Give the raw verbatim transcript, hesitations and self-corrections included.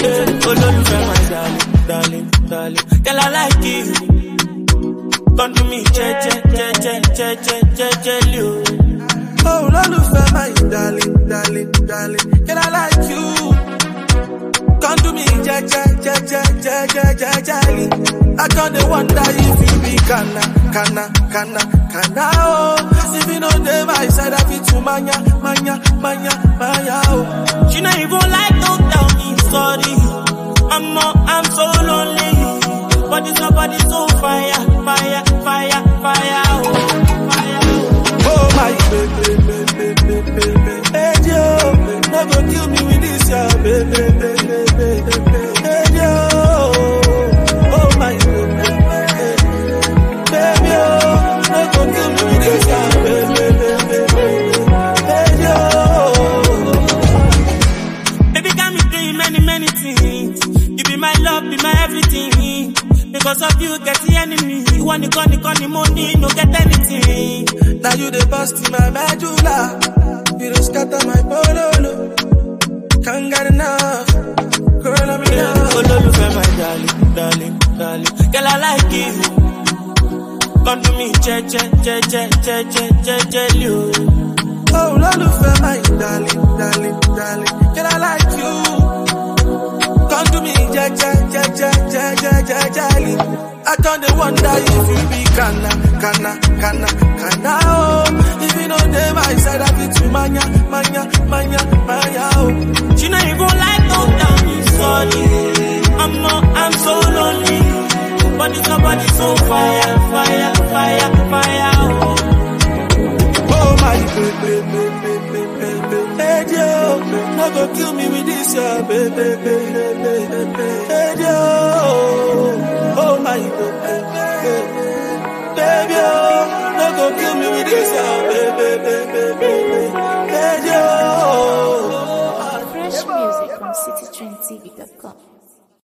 Oh, love you, my darling, darling, darling. Girl, I like you. Come to me, che, che, che, che, che, che, che, che, you. Oh, love you, my darling, darling, darling. Girl, I like you. Come to me, che, che, che, che, che, che, che, che. I can't wonder if you be canna, canna, canna, canna, oh. If you know them, I said I fit to manya, manya, manya, manya, oh. She not even like, don't tell me sorry. I'm more, I'm so lonely. But this nobody so fire, fire, fire, fire, oh. Fire, oh. Oh my baby, baby, baby, baby, hey yo. Never kill me with this, yeah, baby, baby, baby, baby, hey yo. Oh my baby, baby, oh. Never kill me with this, yeah, baby, baby, baby, hey yo. Baby got me doing many, many things. You be my love, be my everything. Because of you, get the enemy. You want the gun, the gun, the money, no get anything. Now you the bust in my medulla. You don't scatter my bololo. Can't get enough. Girl, I'm in love. Oh, love you, my darling, darling, darling. Girl, I like you. Come to me, che, che, che, che, che, che, che, che, you. Oh, love you, my darling, darling, darling. Girl, I like you. Come to me, ja, ja, ja, ja, ja, ja, ja, ja. I don't wonder if you be canna, canna, canna, canna, oh. If you know them, I said I fit to manya, manya, manya, manya, oh. She not even like, don't tell me sorry. I'm more, I'm so lonely. But it's nobody so fire, fire, fire, fire, oh. Oh my baby, baby, baby, baby, hey yo. No go kill me with this, yeah, baby, baby, baby, baby, hey yo. Oh my baby, baby, baby, oh. No go kill me with this, yeah, baby, baby, baby, hey yo. Fresh music from city trend T V dot com.